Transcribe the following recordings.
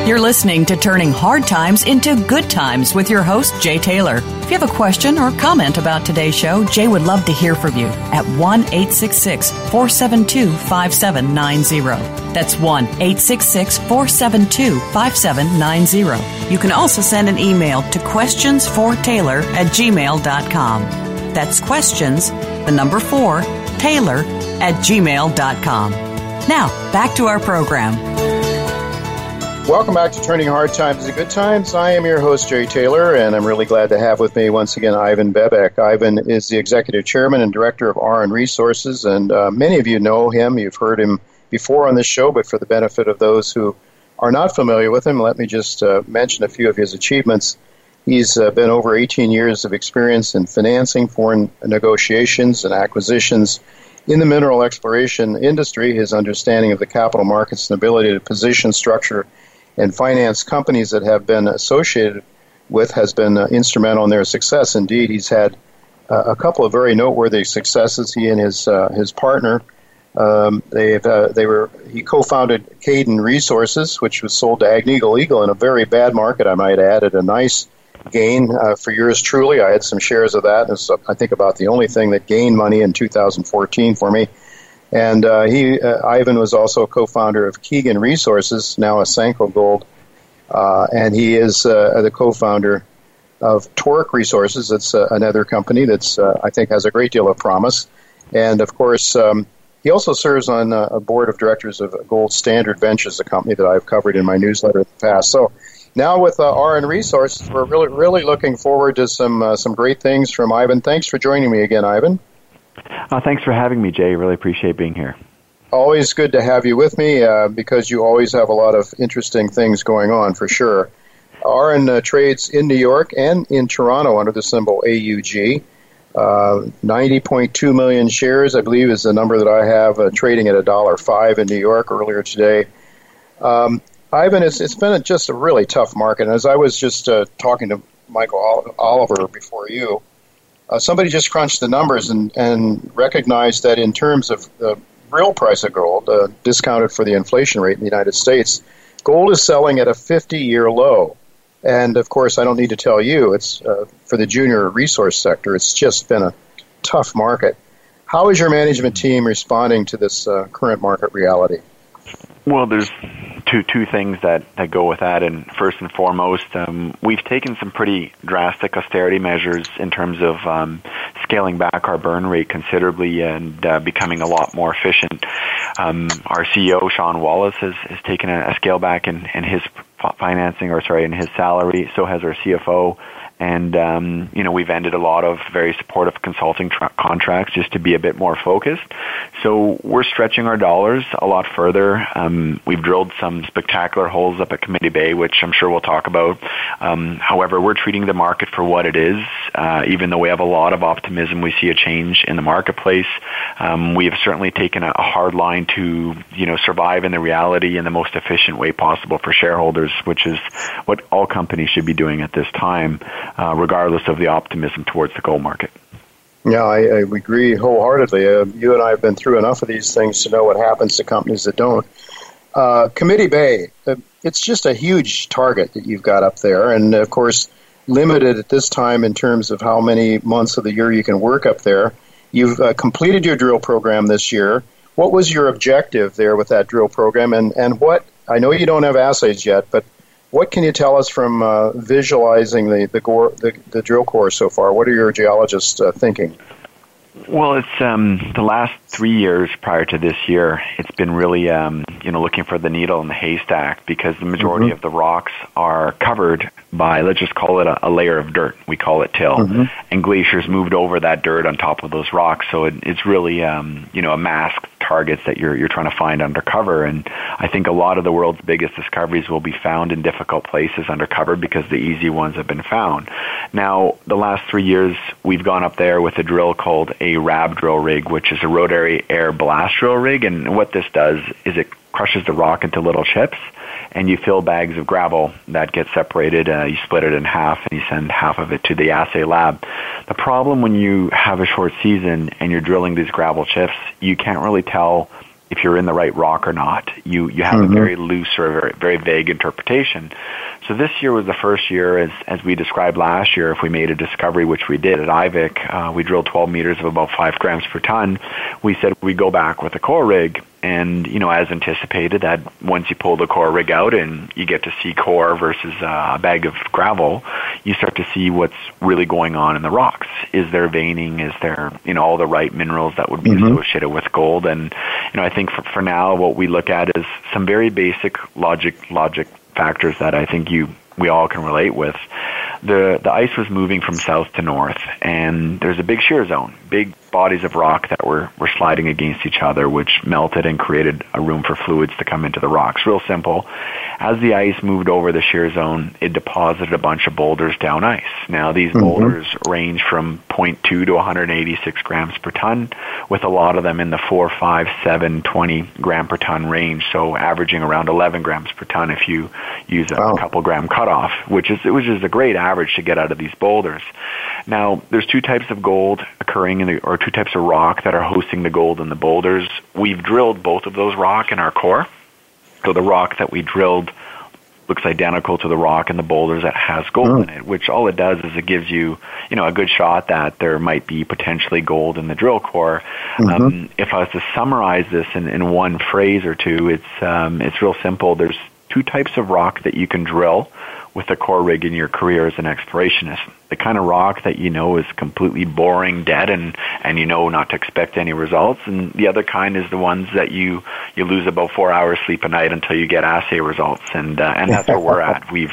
You're listening to Turning Hard Times into Good Times with your host, Jay Taylor. If you have a question or comment about today's show, Jay would love to hear from you at 1-866-472-5790. That's 1-866-472-5790. You can also send an email to questionsfortaylor@gmail.com. That's questions, the number 4, Taylor@gmail.com. Now, back to our program. Welcome back to Turning Hard Times into Good Times. I am your host, Jay Taylor, and I'm really glad to have with me once again Ivan Bebek. Ivan is the Executive Chairman and Director of Auryn Resources, and many of you know him. You've heard him before on this show, but for the benefit of those who are not familiar with him, let me just mention a few of his achievements. He's been over 18 years of experience in financing, foreign negotiations, and acquisitions in the mineral exploration industry. His understanding of the capital markets and ability to position, structure, and finance companies that have been associated with has been instrumental in their success. Indeed, he's had a couple of very noteworthy successes. He and his partner, he co-founded Caden Resources, which was sold to Agnico Eagle in a very bad market, I might add, at a nice gain for yours truly. I had some shares of that. It's, I think, about the only thing that gained money in 2014 for me. And Ivan was also a co-founder of Keegan Resources, now Asanko Gold, and he is the co-founder of Torque Resources. It's another company that's I think has a great deal of promise. And of course, he also serves on a board of directors of Gold Standard Ventures, a company that I've covered in my newsletter in the past. So now with Auryn Resources, we're really looking forward to some great things from Ivan. Thanks for joining me again, Ivan. Thanks for having me, Jay. Really appreciate being here. Always good to have you with me because you always have a lot of interesting things going on, for sure. Auryn trades in New York and in Toronto under the symbol AUG. 90.2 million shares, I believe, is the number that I have, trading at $1.05 in New York earlier today. Ivan, it's been just a really tough market. And as I was just talking to Michael Oliver before you, somebody just crunched the numbers and recognized that in terms of the real price of gold, discounted for the inflation rate in the United States, gold is selling at a 50-year low. And, of course, I don't need to tell you, it's for the junior resource sector, it's just been a tough market. How is your management team responding to this current market reality? Well, there's two things that go with that, and first and foremost, we've taken some pretty drastic austerity measures in terms of scaling back our burn rate considerably and becoming a lot more efficient. Our CEO, Sean Wallace, has taken a scale back in his financing, in his salary. So has our CFO. And, we've ended a lot of very supportive consulting contracts just to be a bit more focused. So we're stretching our dollars a lot further. We've drilled some spectacular holes up at Committee Bay, which I'm sure we'll talk about. However, we're treating the market for what it is. Even though we have a lot of optimism, we see a change in the marketplace. We have certainly taken a hard line to, survive in the reality in the most efficient way possible for shareholders, which is what all companies should be doing at this time. Regardless of the optimism towards the gold market. Yeah, I agree wholeheartedly. You and I have been through enough of these things to know what happens to companies that don't. Committee Bay, it's just a huge target that you've got up there, and of course limited at this time in terms of how many months of the year you can work up there. You've completed your drill program this year. What was your objective there with that drill program, and what, I know you don't have assays yet, but what can you tell us from visualizing the drill core so far? What are your geologists thinking? Well, it's the last 3 years prior to this year, it's been really, looking for the needle in the haystack because the majority of the rocks are covered by, let's just call it a layer of dirt. We call it till. And glaciers moved over that dirt on top of those rocks. So it's really, a masked targets that you're trying to find undercover. And I think a lot of the world's biggest discoveries will be found in difficult places undercover because the easy ones have been found. Now, the last 3 years, we've gone up there with a drill called a RAB drill rig, which is a rotary air blast drill rig. And what this does is it crushes the rock into little chips, and you fill bags of gravel that get separated. You split it in half, and you send half of it to the assay lab. The problem when you have a short season and you're drilling these gravel chips, you can't really tell if you're in the right rock or not. You have a very loose or a very, very vague interpretation. So this year was the first year, as we described last year, if we made a discovery, which we did at IVIC, we drilled 12 meters of about 5 grams per ton. We said we go back with a core rig, and, as anticipated, that once you pull the core rig out and you get to see core versus a bag of gravel, you start to see what's really going on in the rocks. Is there veining? Is there, all the right minerals that would be associated with gold? And, I think for now, what we look at is some very basic logic factors that I think we all can relate with. The ice was moving from south to north, and there's a big shear zone, big bodies of rock that were sliding against each other, which melted and created a room for fluids to come into the rocks. Real simple. As the ice moved over the shear zone, it deposited a bunch of boulders down ice. Now, these boulders range from 0.2 to 186 grams per ton, with a lot of them in the 4, 5, 7, 20 gram per ton range, so averaging around 11 grams per ton if you use a couple gram cutoff, which is a great average to get out of these boulders. Now, there's two types of gold occurring or two types of rock that are hosting the gold in the boulders. We've drilled both of those rock in our core. So the rock that we drilled looks identical to the rock in the boulders that has gold in it, which all it does is it gives you, a good shot that there might be potentially gold in the drill core. If I was to summarize this in one phrase or two, it's real simple. There's two types of rock that you can drill with a core rig in your career as an explorationist. The kind of rock that is completely boring, dead, and not to expect any results. And the other kind is the ones that you lose about 4 hours sleep a night until you get assay results. And that's where we're at. We've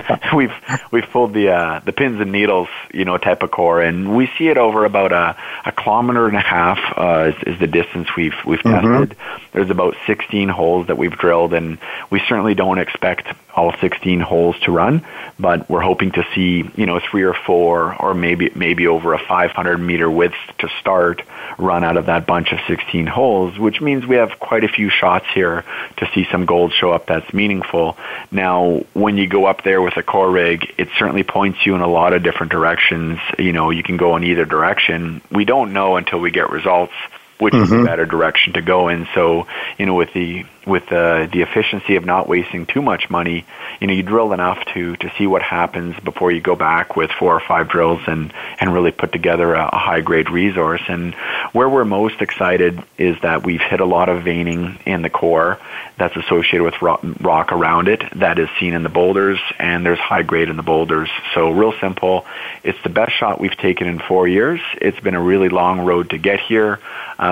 pulled the pins and needles, type of core, and we see it over about a kilometer and a half is the distance we've tested. There's about 16 holes that we've drilled, and we certainly don't expect all 16 holes to run, but we're hoping to see 3 or 4 or maybe over a 500-meter width to start run out of that bunch of 16 holes, which means we have quite a few shots here to see some gold show up that's meaningful. Now, when you go up there with a core rig, it certainly points you in a lot of different directions. You can go in either direction. We don't know until we get results which is the better direction to go in. So, with the efficiency of not wasting too much money, you drill enough to see what happens before you go back with 4 or 5 drills and really put together a high-grade resource. And where we're most excited is that we've hit a lot of veining in the core that's associated with rock around it that is seen in the boulders, and there's high grade in the boulders. So real simple, it's the best shot we've taken in 4 years. It's been a really long road to get here.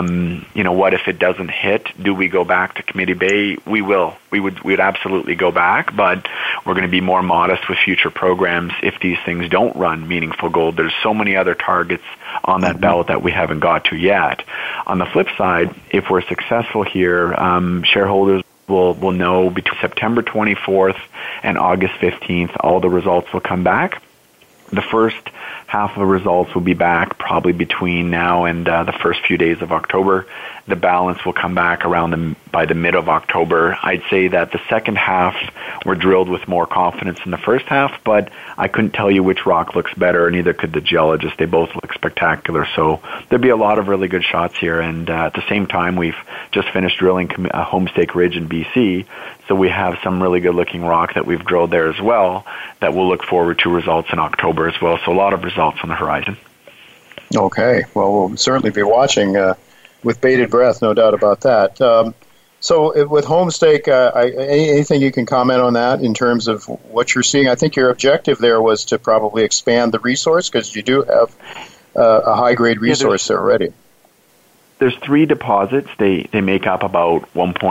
What if it doesn't hit? Do we go back to Committee Bay? We will. We'd absolutely go back, but we're going to be more modest with future programs if these things don't run meaningful gold. There's so many other targets on that belt that we haven't got to yet. On the flip side, if we're successful here, shareholders will know between September 24th and August 15th, all the results will come back. The first half of the results will be back probably between now and the first few days of October. The balance will come back by the mid of October. I'd say that the second half were drilled with more confidence than the first half, but I couldn't tell you which rock looks better, neither could the geologist. They both look spectacular. So there'll be a lot of really good shots here. And at the same time, we've just finished drilling Homestake Ridge in BC. So we have some really good looking rock that we've drilled there as well that we'll look forward to results in October as well. So a lot of results on the horizon. Okay. Well, we'll certainly be watching with bated breath, no doubt about that. So with Homestake, anything you can comment on that in terms of what you're seeing? I think your objective there was to probably expand the resource because you do have a high-grade resource there already. There's 3 deposits. They make up about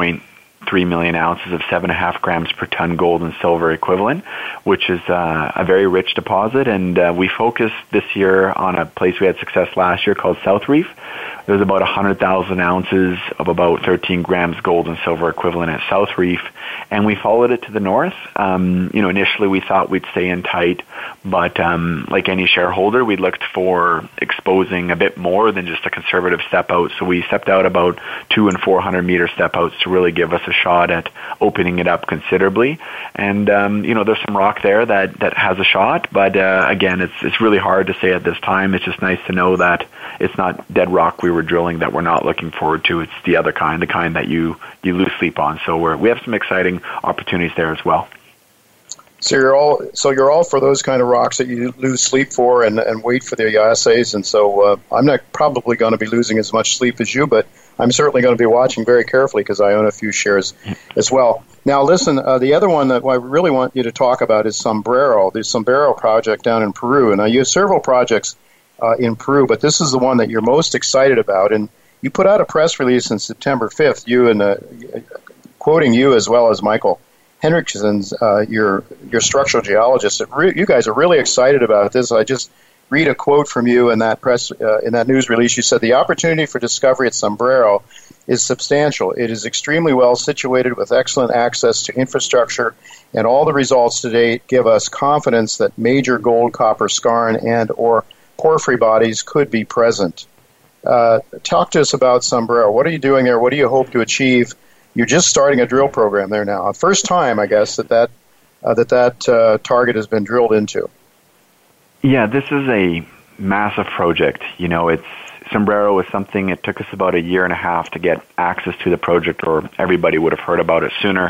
1.3 million ounces of 7.5 grams per ton gold and silver equivalent, which is a very rich deposit. And we focused this year on a place we had success last year called South Reef. There's about 100,000 ounces of about 13 grams gold and silver equivalent at South Reef, and we followed it to the north. Initially we thought we'd stay in tight, but like any shareholder, we looked for exposing a bit more than just a conservative step out. So we stepped out about 200 and 400 meter step outs to really give us a shot at opening it up considerably. And, there's some rock there that has a shot, but again, it's really hard to say at this time. It's just nice to know that it's not dead rock we were drilling that we're not looking forward to. It's the other kind, the kind that you lose sleep on. So we have some exciting opportunities there as well. So you're all for those kind of rocks that you lose sleep for and wait for the assays. And so I'm not probably going to be losing as much sleep as you, but I'm certainly going to be watching very carefully because I own a few shares as well. Now, listen, the other one that I really want you to talk about is Sombrero, the Sombrero project down in Peru. And now you have several projects in Peru, but this is the one that you're most excited about. And you put out a press release on September 5th, you and quoting you as well as Michael Henriksen's, your structural geologist. You guys are really excited about this. I just read a quote from you in that in that news release. You said the opportunity for discovery at Sombrero is substantial. It is extremely well situated with excellent access to infrastructure, and all the results to date give us confidence that major gold, copper, skarn, and or porphyry bodies could be present. Talk to us about Sombrero. What are you doing there? What do you hope to achieve? You're just starting a drill program there now. First time, I guess, that target has been drilled into. Yeah, this is a massive project. Sombrero was something, it took us about a year and a half to get access to the project, or everybody would have heard about it sooner.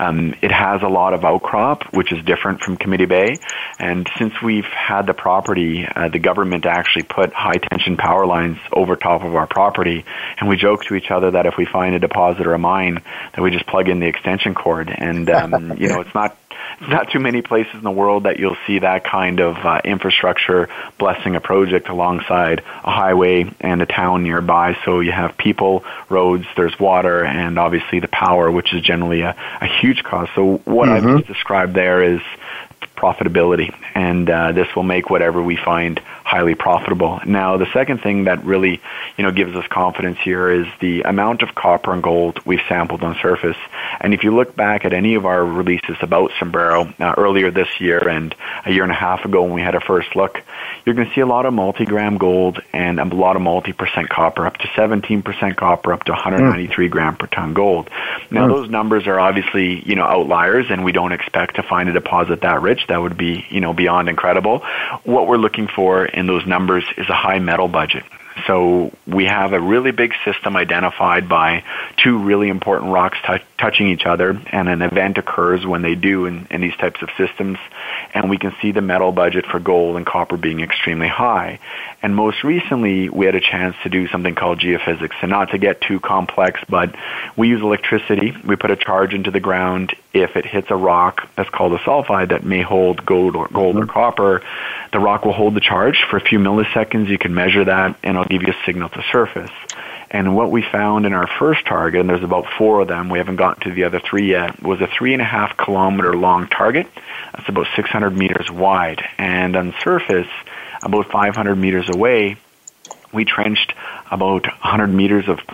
It has a lot of outcrop, which is different from Committee Bay. And since we've had the property, the government actually put high-tension power lines over top of our property. And we joke to each other that if we find a deposit or a mine, that we just plug in the extension cord. And, it's not too many places in the world that you'll see that kind of infrastructure blessing a project alongside a highway and a town nearby. So you have people, roads, there's water, and obviously the power, which is generally a huge cost. So what I've just described there is profitability, and this will make whatever we find highly profitable. Now, the second thing that really, gives us confidence here is the amount of copper and gold we've sampled on surface. And if you look back at any of our releases about Sombrero earlier this year and a year and a half ago when we had our first look, you're going to see a lot of multi-gram gold and a lot of multi-percent copper, up to 17% copper, up to 193 gram per ton gold. Now, those numbers are obviously, outliers, and we don't expect to find a deposit that rich. That would be, beyond incredible. What we're looking for in those numbers is a high metal budget. So we have a really big system identified by two really important rocks touching each other, and an event occurs when they do in these types of systems, and we can see the metal budget for gold and copper being extremely high. And most recently, we had a chance to do something called geophysics, and not to get too complex, but we use electricity. We put a charge into the ground. If it hits a rock that's called a sulfide that may hold gold or copper, the rock will hold the charge for a few milliseconds. You can measure that, and it'll give you a signal to surface. And what we found in our first target, and there's about 4 of them, we haven't gotten to the other 3 yet, was a 3.5 kilometer long target. That's about 600 meters wide. And on surface, about 500 meters away, we trenched about 100 meters of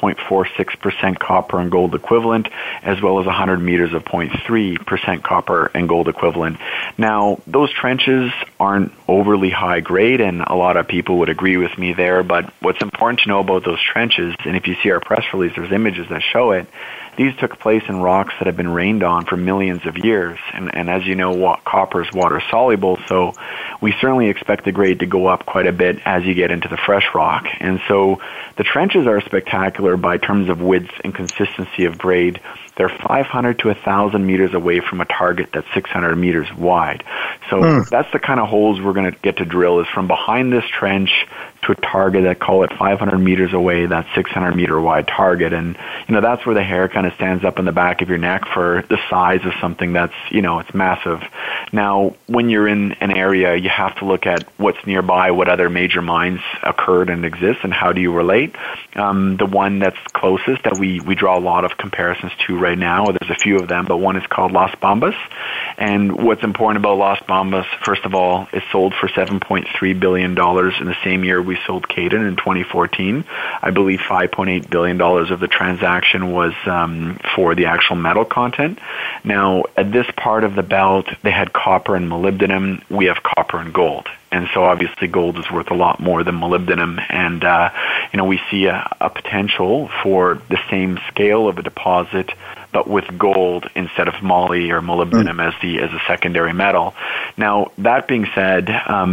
0.46% copper and gold equivalent, as well as 100 meters of 0.3% copper and gold equivalent. Now, those trenches aren't overly high grade, and a lot of people would agree with me there, but what's important to know about those trenches, and if you see our press release, there's images that show it, these took place in rocks that have been rained on for millions of years. And as you know, copper is water soluble, so we certainly expect the grade to go up quite a bit as you get into the fresh rock. And so the trenches are spectacular by terms of width and consistency of grade. They're 500 to 1,000 meters away from a target that's 600 meters wide. So that's the kind of holes we're going to get to drill, is from behind this trench to a target that, call it 500 meters away, that 600 meter wide target. And, that's where the hair kind of stands up in the back of your neck for the size of something that's, it's massive. Now, when you're in an area, you have to look at what's nearby, what other major mines occurred and exist, and how do you relate. The one that's closest that we draw a lot of comparisons to right now, there's a few of them, but one is called Las Bambas. And what's important about Las Bambas, first of all, it sold for $7.3 billion in the same year we sold Caden in 2014. I believe $5.8 billion of the transaction was for the actual metal content. Now, at this part of the belt, they had copper and molybdenum. We have copper and gold. And so obviously gold is worth a lot more than molybdenum. And, we see a potential for the same scale of a deposit, but with gold instead of moly or molybdenum as a secondary metal. Now, that being said,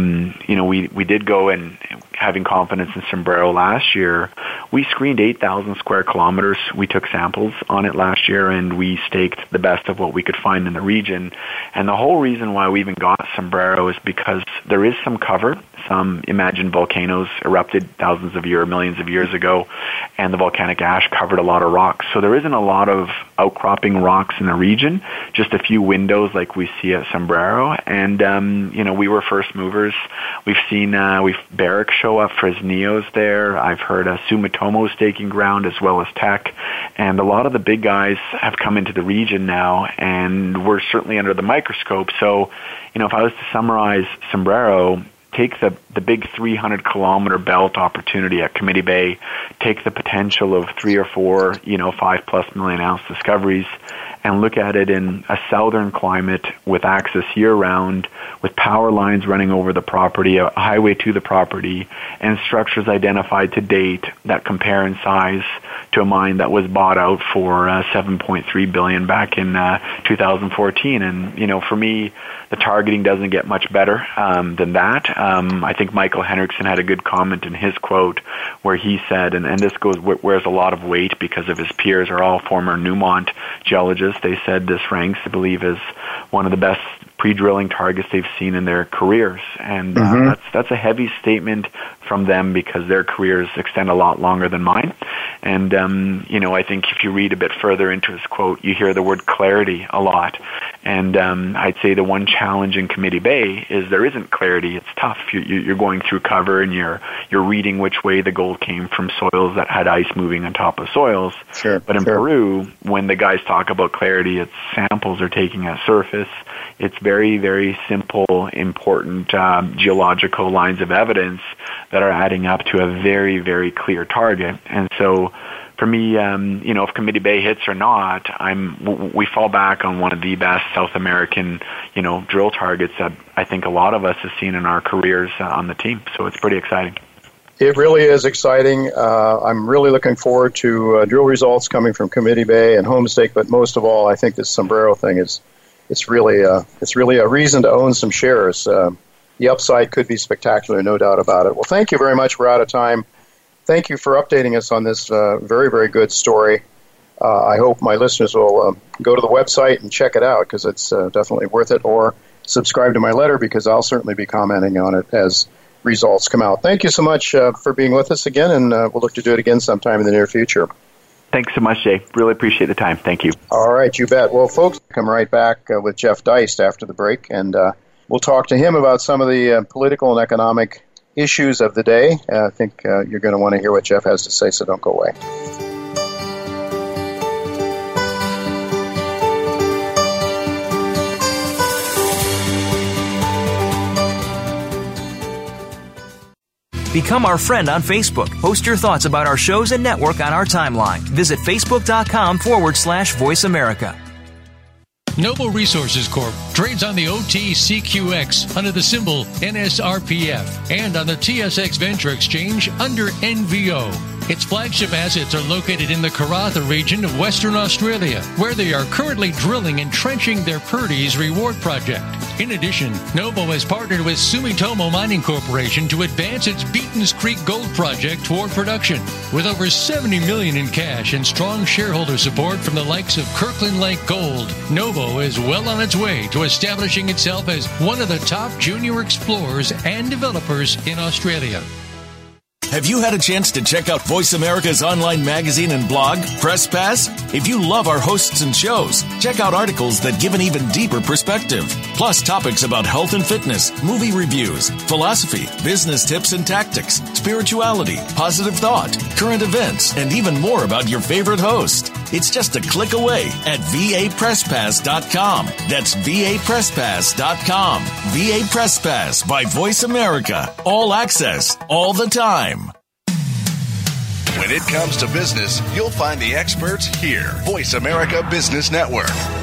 we did go and having confidence in Sombrero last year, we screened 8,000 square kilometers. We took samples on it last year, and we staked the best of what we could find in the region. And the whole reason why we even got Sombrero is because there is some cover. Some imagined volcanoes erupted thousands of years, millions of years ago, and the volcanic ash covered a lot of rocks. So there isn't a lot of outcropping rocks in the region, just a few windows like we see at Sombrero. And, we were first movers. We've seen Barrick show up, Fresnillo's there. I've heard Sumitomo staking ground as well as Teck. And a lot of the big guys have come into the region now, and we're certainly under the microscope. So, if I was to summarize Sombrero, take the big 300-kilometer belt opportunity at Committee Bay, take the potential of 3 or 4, 5+ million-ounce discoveries, and look at it in a southern climate with access year-round, with power lines running over the property, a highway to the property, and structures identified to date that compare in size to a mine that was bought out for $7.3 billion back in 2014. And, for me, the targeting doesn't get much better than that. I think Michael Henriksen had a good comment in his quote where he said, and this wears a lot of weight because of his peers are all former Newmont geologists. They said this ranks, I believe, as one of the best pre-drilling targets they've seen in their careers. And that's a heavy statement from them because their careers extend a lot longer than mine. And, I think if you read a bit further into his quote, you hear the word clarity a lot. And I'd say the one challenge in Committee Bay is there isn't clarity. It's tough. You're going through cover and you're reading which way the gold came from soils that had ice moving on top of soils. Sure, but in Peru, when the guys talk about clarity, it's samples are taking at surface. It's very, very simple, important geological lines of evidence that are adding up to a very, very clear target. And so for me, if Committee Bay hits or not, we fall back on one of the best South American, drill targets that I think a lot of us have seen in our careers on the team. So it's pretty exciting. It really is exciting. I'm really looking forward to drill results coming from Committee Bay and Homestake, but most of all, I think this Sombrero thing it's really a reason to own some shares. The upside could be spectacular, no doubt about it. Well, thank you very much. We're out of time. Thank you for updating us on this very, very good story. I hope my listeners will go to the website and check it out because it's definitely worth it, or subscribe to my letter because I'll certainly be commenting on it as results come out. Thank you so much for being with us again, and we'll look to do it again sometime in the near future. Thanks so much, Jay. Really appreciate the time. Thank you. All right, you bet. Well, folks, come right back with Jeff Deist after the break, and we'll talk to him about some of the political and economic issues of the day. I think you're going to want to hear what Jeff has to say, so don't go away. Become our friend on Facebook. Post your thoughts about our shows and network on our timeline. Visit Facebook.com/Voice America. Noble Resources Corp. trades on the OTCQX under the symbol NSRPF and on the TSX Venture Exchange under NVO. Its flagship assets are located in the Karratha region of Western Australia, where they are currently drilling and trenching their Purdy's Reward project. In addition, Noble has partnered with Sumitomo Mining Corporation to advance its Beaton's Creek Gold project toward production. With over $70 million in cash and strong shareholder support from the likes of Kirkland Lake Gold, Noble is well on its way to establishing itself as one of the top junior explorers and developers in Australia. Have you had a chance to check out Voice America's online magazine and blog, Press Pass? If you love our hosts and shows, check out articles that give an even deeper perspective. Plus topics about health and fitness, movie reviews, philosophy, business tips and tactics, spirituality, positive thought, current events, and even more about your favorite host. It's just a click away at vapresspass.com. That's vapresspass.com. VA Press Pass by Voice America. All access, all the time. When it comes to business, you'll find the experts here. Voice America Business Network.